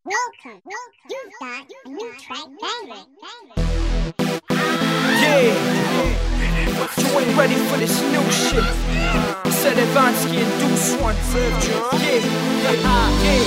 Welcome. You've got a new track banging. Yeah, you ain't ready for this new shit. Said Advansky and Deuce One. Yeah.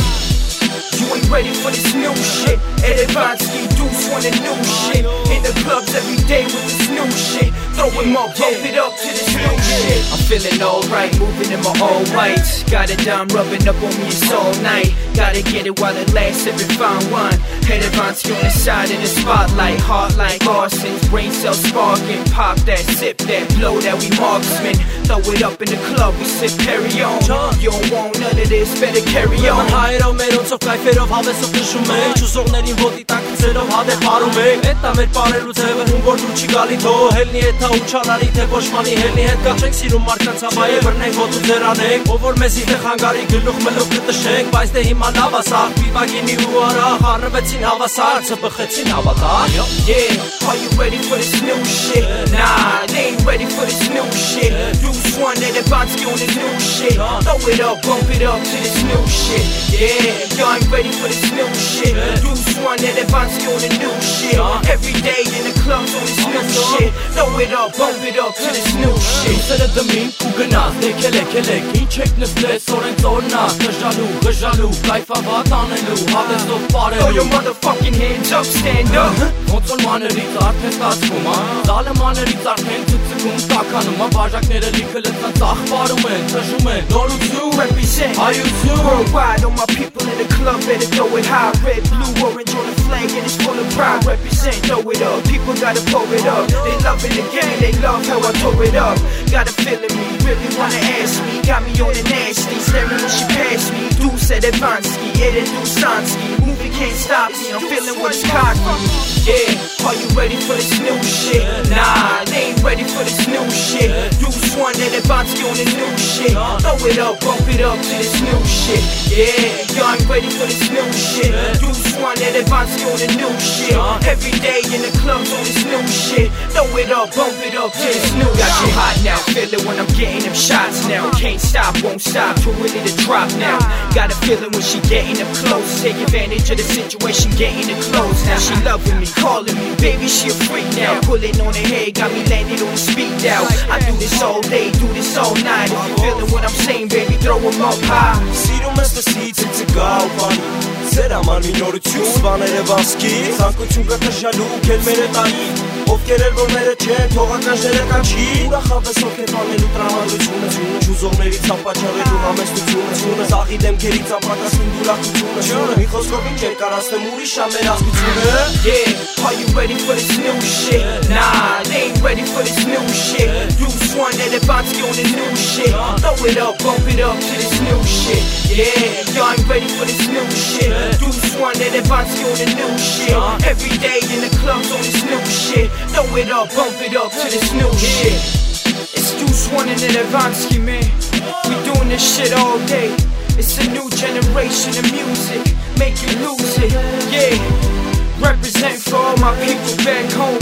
You ain't ready for this new shit. Ed Advansky, Deuce One and new shit. In the clubs every day with this new shit. Throw him up, bump it up to this new shit. I'm feeling alright, moving in my all whites. Got a dime rubbing up on me, it's all night. Gotta get it while it lasts, every fine wine. Ed Advansky on the side in the spotlight. Heart like arsons, brain cells sparking. Pop that, sip that, blow that, we marksmen. Throw it up in the club, we sip carry on. You don't want none of this, better carry on. Հայերով մերոնցով կայֆերով հավեսով քշում ենք Չուզողներին ոտի տակ գցելով հադեր պարում ենք Էդ է մեր պարելու ձևը, ում որ դու չի գալի թո Հելնի հետ հա ու չարարի, թե ոչմանի հելնի հետ կա Չենք սիրում մարդկանց համայե, բրնենք հոտ ու ձերանենք Ով որ մեզի թե խանգարի գլուխ մլուխ կտշենք Բայց դե հիմա նավասար, պիվագինի ու արախ Առվեցին հավասար, ծպխեցին հավատար Yeah, are you ready for this new shit? Nah, they ain't ready for this new shit. Deuce One and Advansky on the new shit. Throw it up, bump it up to this new shit. Yeah, y'all ain't ready for this new shit. Deuce One and Advansky on the new shit. Every day in the clubs on this new shit. Throw it up, bump it up to this new shit. Սերը դմին ու գնաց, դեկելեք, ինչ եք նստես, օրեն ծորնաց Գժալու, կայֆավատ անելու, հավեսով Throw պարելու your motherfucking hands up, stand up. Ոնց որ մաներից արդեն ստացվում, Զալը մաներից արդեն ծծկում, տականում, Բաժակները լիքը լծած աղբարում են, ծժում են, նորություն Represent Հայություն worldwide, all my people in the club better throw it high. Red, blue, orange on the flag and it's full of pride. Represent, throw it up, people gotta pull it up. They loving the game, they love how I throw it up. Got a feeling me, really wanna ask me. Got me on the nasty, staring when she passed me. Deuce at Advansky, Ed and Dusansky. Moving can't stop me, I'm feeling what's cocky. Yeah, are you ready for this new shit? Nah, they ain't ready for this new shit. Deuce One and Advansky on the new shit. Throw it up, bump it up to this new shit. Yeah, y'all ain't ready for this new shit. Deuce One and Advansky on the new shit. Every day in the clubs on this new shit. Throw it up, bump it up to this new shit. Got you hot now, feel it when I'm getting them shots now. Can't stop, won't stop, too ready to drop now. Got a feeling when she getting up close. Take advantage of the situation, getting it close now. She loving me, calling me, baby, she a freak now. Pulling on her head, got me landed on the speed out. I do this all day, do this all night. If you feeling what I'm saying, baby, throw them up high. Սիրում ես լսից ինձ գալ բանի Ձեր համար մի նորություն սվաներ է վասկի Զանկություն կտժալու կել մերը տանի Ով կերել որ մերը չեն թողականջները կանչի Ուրախավես ովքեր պանելու տրամադրությունը Չուզողներից ապաչարելու համեստությունը Զաղի դեմքերից ապակասին դուրակությունը Մի խոսքով ինչ էր կարասնեմ ուրիշ ամեր ազգությունը Yeah, are you ready for this new shit? Nah, they ain't ready for this new shit. Deuce One and Advansky on the new shit. Throw it up, bump it up to this new shit. Yeah, y'all ain't ready for this new shit. Deuce One and Advansky on the new shit. Every day in the clubs on this new shit. Throw it up, bump it up to this new shit. It's Deuce One and Advansky, man. We doing this shit all day. It's a new generation of music. Make you lose it, yeah. Represent for all my people back home.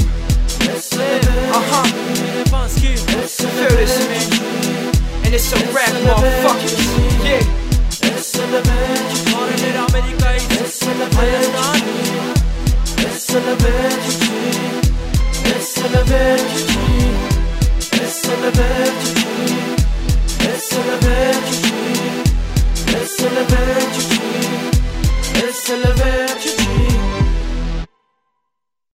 Feel this, man. And it's a rap, motherfuckers. Yeah. It's